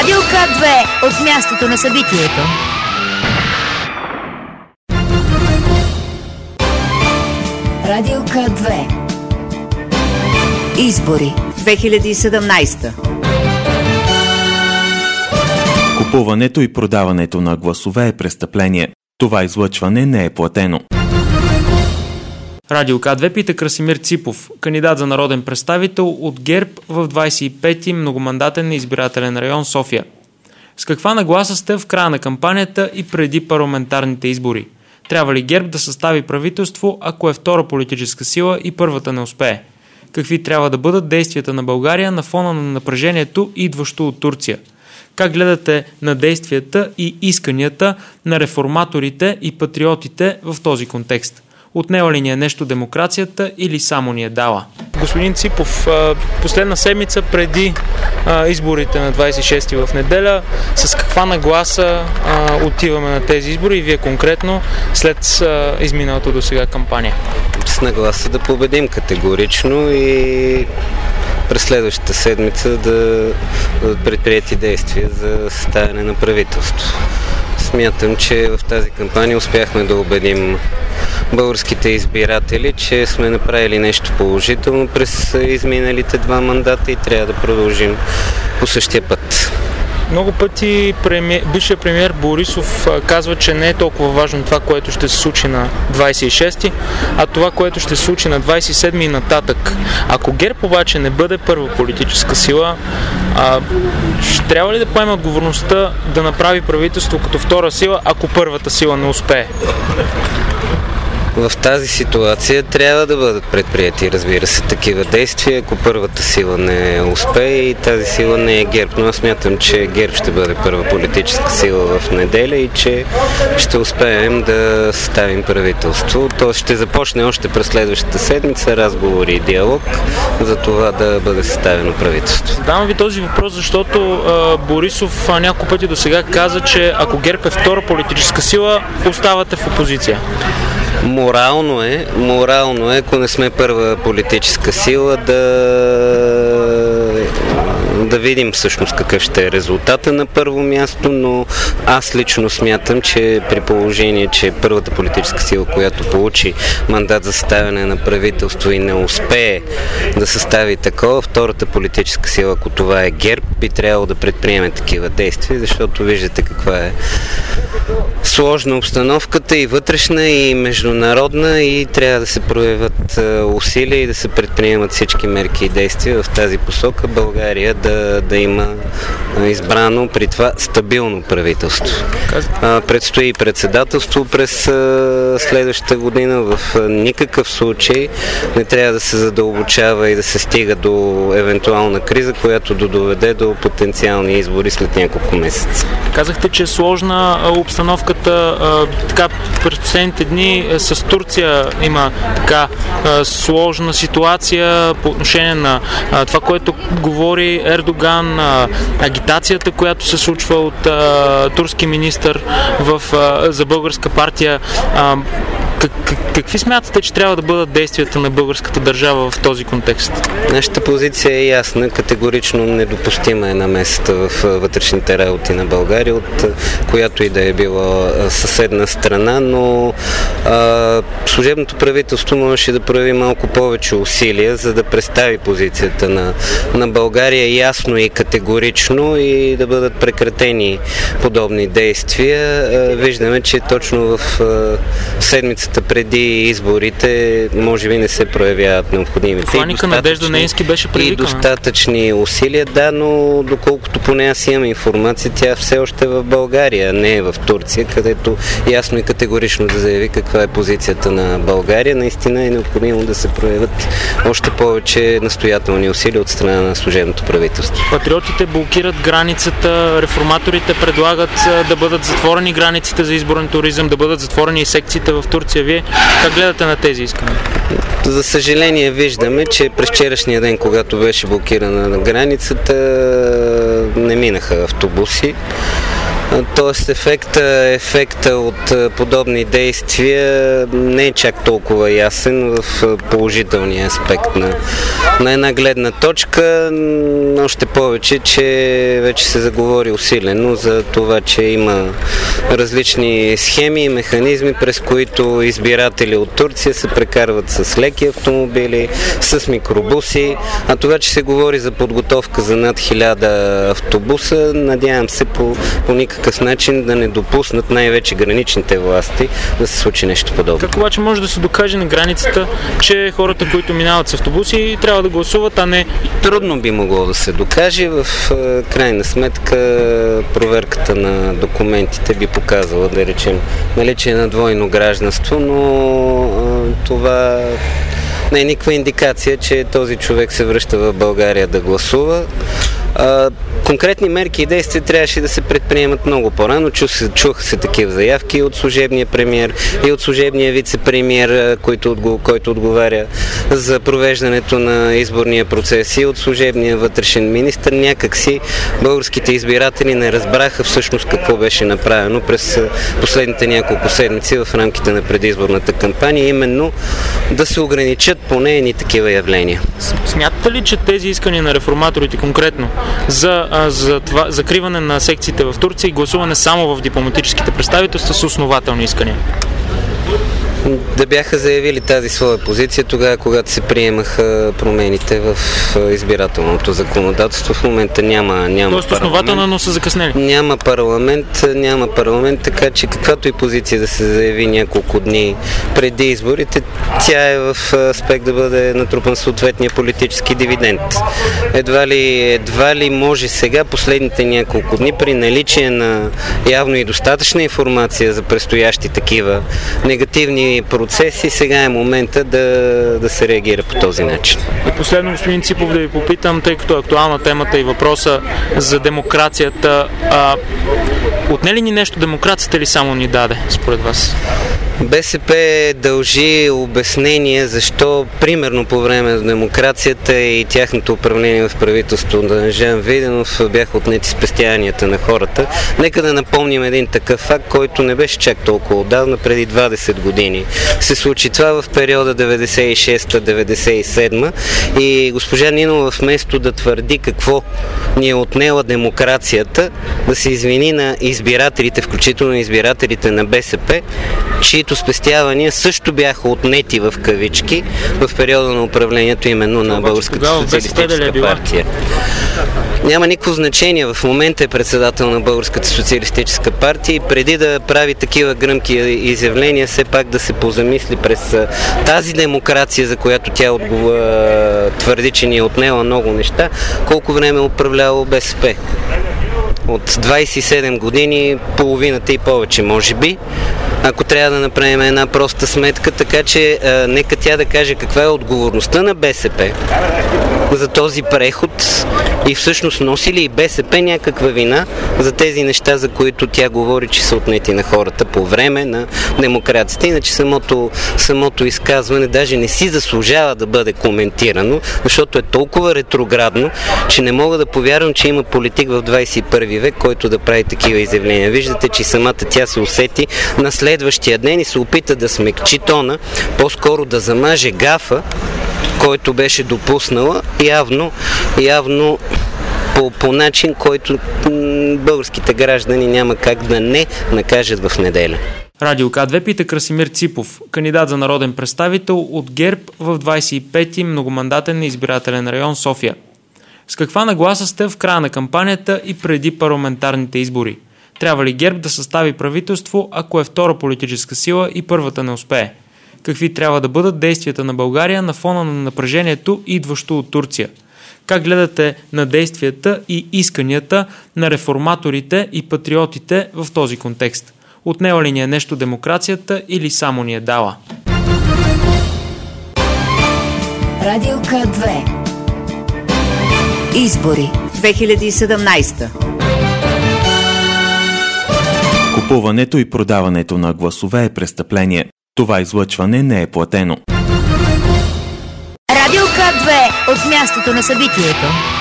Радио К2 от мястото на събитието. Радио К2. Избори 2017. Купуването и продаването на гласове е престъпление. Това излъчване не е платено. Радио К2 пита Красимир Ципов, кандидат за народен представител от ГЕРБ в 25-ти многомандатен избирателен район София. С каква нагласа сте в края на кампанията и преди парламентарните избори? Трябва ли ГЕРБ да състави правителство, ако е втора политическа сила и първата не успее? Какви трябва да бъдат действията на България на фона на напрежението, идващо от Турция? Как гледате на действията и исканията на реформаторите и патриотите в този контекст? Отнела ли ни е нещо демокрацията или само ни е дала? Господин Ципов, последна седмица преди изборите на 26-ти в неделя, с каква нагласа отиваме на тези избори и вие конкретно след изминалата до сега кампания? С нагласа да победим категорично и през следващата седмица да предприети действия за съставяне на правителство. Смятам, че в тази кампания успяхме да убедим българските избиратели, че сме направили нещо положително през изминалите 2 мандата и трябва да продължим по същия път. Много пъти бившият премиер Борисов казва, че не е толкова важно това, което ще се случи на 26-ти, а това, което ще се случи на 27-ми и нататък. Ако ГЕРБ обаче не бъде първа политическа сила, ще трябва ли да поеме отговорността да направи правителство като втора сила, ако първата сила не успее? В тази ситуация трябва да бъдат предприяти, разбира се, такива действия, ако първата сила не успее и тази сила не е ГЕРБ. Но аз смятам, че ГЕРБ ще бъде първа политическа сила в неделя и че ще успеем да съставим правителство. То ще започне още през следващата седмица разговори и диалог за това да бъде съставено правителство. Задавам ви този въпрос, защото Борисов няколко пъти до сега каза, че ако ГЕРБ е втора политическа сила, оставате в опозиция. Морално е, ако не сме първа политическа сила, да видим всъщност какъв ще е резултата на първо място, но аз лично смятам, че при положение, че първата политическа сила, която получи мандат за съставяне на правителство и не успее да състави такова, втората политическа сила, ако това е ГЕРБ, би трябвало да предприеме такива действия, защото виждате каква е сложна обстановката и вътрешна, и международна, и трябва да се проявят усилия и да се предприемат всички мерки и действия в тази посока България да има избрано при това стабилно правителство. Предстои председателство през следващата година. В никакъв случай не трябва да се задълбочава и да се стига до евентуална криза, която да доведе до потенциални избори след няколко месеца. Казахте, че е сложна обстановката. Така, през последните дни с Турция има така сложна ситуация по отношение на това, което говори Ердоган, агитацията, която се случва от турски министър за българска партия. Какви смятате, че трябва да бъдат действията на българската държава в този контекст? Нашата позиция е ясна, категорично недопустима е намесата в вътрешните работи на България, от която и да е била съседна страна, но служебното правителство можеше да прояви малко повече усилия, за да представи позицията на България ясно и категорично и да бъдат прекратени подобни действия. Виждаме, че точно в седмицата преди изборите може би не се проявяват необходимите посланика Надежда Неински беше привикана. И достатъчни усилия, да, но доколкото поне аз имам информация, тя все още е в България, не е в Турция, където ясно и категорично да заяви каква е позицията на България. Наистина е необходимо да се проявят още повече настоятелни усилия от страна на служебното правителство. Патриотите блокират границата, реформаторите предлагат да бъдат затворени границите за изборен туризъм, да бъдат затворени и секциите в Турция. Вие как гледате на тези искания? За съжаление виждаме, че през вчерашния ден, когато беше блокирана на границата, не минаха автобуси. Тоест ефекта от подобни действия не е чак толкова ясен в положителния аспект на една гледна точка, още повече, че вече се заговори усилено за това, че има различни схеми и механизми, през които избиратели от Турция се прекарват с леки автомобили, с микробуси, а това, че се говори за подготовка за над 1000 автобуса, надявам се по никакъв начин да не допуснат най-вече граничните власти да се случи нещо подобно. Как обаче може да се докаже на границата, че хората, които минават с автобуси, трябва да гласуват, а не... Трудно би могло да се докаже. В крайна сметка проверката на документите би показала, да речем, наличие на двойно гражданство, но това не е никаква индикация, че този човек се връща в България да гласува. Конкретни мерки и действия трябваше да се предприемат много по-рано. Чуха се такива заявки от служебния премиер и от служебния вице-премиер, който отговаря за провеждането на изборния процес, и от служебния вътрешен министър. Някакси българските избиратели не разбраха всъщност какво беше направено през последните няколко седмици в рамките на предизборната кампания, именно да се ограничат поне едни такива явления. Смятате ли, че тези искания на реформаторите конкретно за това закриване на секциите в Турция и гласуване само в дипломатическите представителства са основателни искания? Да бяха заявили тази своя позиция тогава, когато се приемаха промените в избирателното законодателство. В момента няма Тоест основателно, но са закъснели. Няма парламент, така че каквато и позиция да се заяви няколко дни преди изборите, тя е в аспект да бъде натрупан съответния политически дивиденд. Едва ли може сега, последните няколко дни, при наличие на явно и достатъчна информация за предстоящи такива негативни процеси, сега е момента да се реагира по този начин. И последно, господин Ципов, да ви попитам, тъй като е актуална темата и въпроса за демокрацията, отне ли ни нещо демокрацията или само ни даде, според вас? БСП дължи обяснение защо, примерно по време на демокрацията и тяхното управление в правителството на Жан Виденов, бяха отнети спестяванията на хората. Нека да напомним един такъв факт, който не беше чак толкова отдавна, преди 20 години. Се случи това в периода 96-97 и госпожа Нинова, вместо да твърди какво ни е отнела демокрацията, да се извини на избирателите, включително избирателите на БСП, чието спестявания също бяха отнети в кавички в периода на управлението именно на Българската социалистическа партия. Няма никакво значение. В момента е председател на Българската социалистическа партия и преди да прави такива гръмки изявления, все пак да се позамисли през тази демокрация, за която тя твърди, че ни е отнела много неща, колко време е управлявало БСП. От 27 години, половината и повече, може би, ако трябва да направим една проста сметка, така че нека тя да каже каква е отговорността на БСП за този преход и всъщност носи ли и БСП някаква вина за тези неща, за които тя говори, че са отнети на хората по време на демокрацията. Иначе самото изказване даже не си заслужава да бъде коментирано, защото е толкова ретроградно, че не мога да повярвам, че има политик в 21 век, който да прави такива изявления. Виждате, че самата тя се усети на следващия ден и се опита да смекчи тона, по-скоро да замаже гафа, който беше допуснала, явно по начин, който българските граждани няма как да не накажат в неделя. Радио К2 пита Красимир Ципов, кандидат за народен представител от ГЕРБ в 25-ти многомандатен избирателен район София. С каква нагласа сте в края на кампанията и преди парламентарните избори? Трябва ли ГЕРБ да състави правителство, ако е втора политическа сила и първата не успее? Какви трябва да бъдат действията на България на фона на напрежението, идващо от Турция? Как гледате на действията и исканията на реформаторите и патриотите в този контекст? Отнела ли ни е нещо демокрацията или само ни е дала? Радио К2. Избори 2017. Купуването и продаването на гласове е престъпление. Това излъчване не е платено. Радио К2 от мястото на събитието.